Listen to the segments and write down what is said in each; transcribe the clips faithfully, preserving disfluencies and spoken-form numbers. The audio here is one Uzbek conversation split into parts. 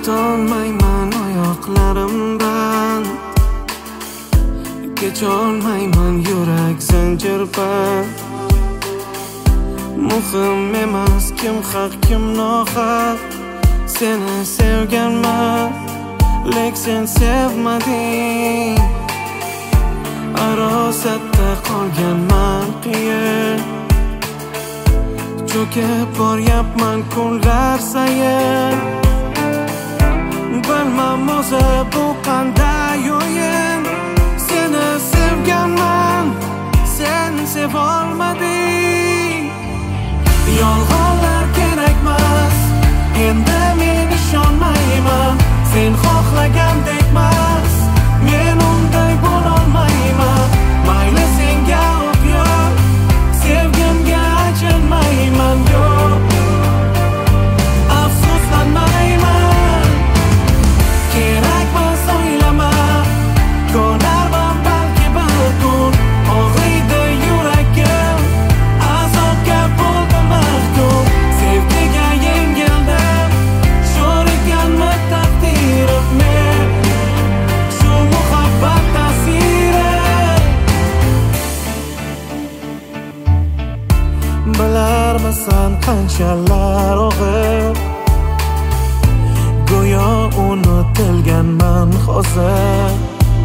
Turtolmayman oyoqlarimdan, kecholmayman yurak zanjirban. Muhim emas kim haq kim nohaq, seni sevganman lek sen sevmading. Arosatda qolganman qiyin, cho'kib boryapman kunlar sayin. Bilmam o'zi bu qanday o'yin, seni sevganman sen sevolmading. Yolg'onlar kerakmas, endi men ishonmayman. Sen xohlagandekmas, men unday bo'lolmayman. Mayli senga o'qyor, sevgimga achinmayman. Yo'q, afsuslanmayman. Kerakmas o'ylama, ko'narman balki bir kun. Og'riydi yuragim, azobga bo'ldim mahkum. Sevgiga yengildim, sho'r ekanmi taqdirim men, shu muhabbat ta'siri. Bilarmisan qanchalar og'ir, go'yo unutilganman hozir.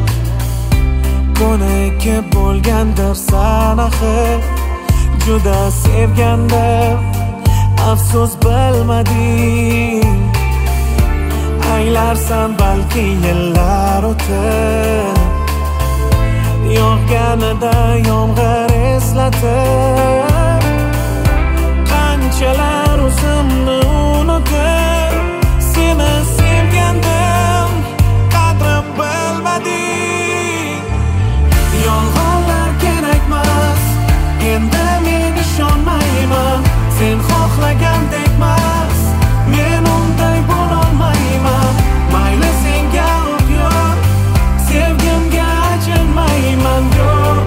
Ko'nikki bo'lgandirsan axir, juda sevgandim, afsus bilmading. Anglarsan balki yillar o'tib, yog'ganida yomg'ir eslatib. Qanchalar o'zimni unutib, seni sevgandim, qadrim bilmading. Yolg'onlar kerakmas, endi men ishonmayman. Sen xohlagandekmas, men unday bo'lolmayman. Mayli senga o'qyor, sevgimga achinmayman. Yo'q,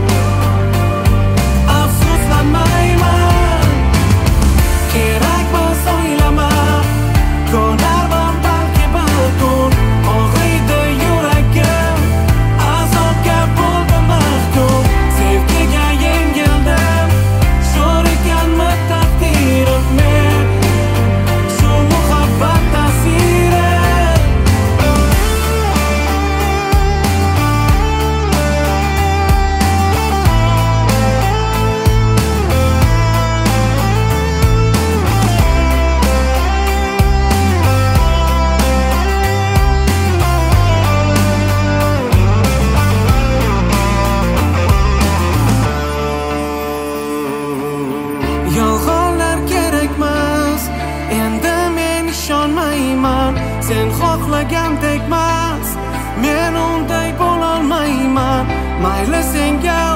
afsuslanmayman. Kerakmas o'ylama, ko'narman balki bir kun. Og'riydi yuragim, azobga bo'ldim mahkum. Sevgiga yengildim, sho'r ekanmi taqdirim men, shu muhabbat ta'siri. Yolg'onlar kerakmas, endi men ishonmayman. Sen xohlagandekmas, men unday bo'lolmayman. Mayli senga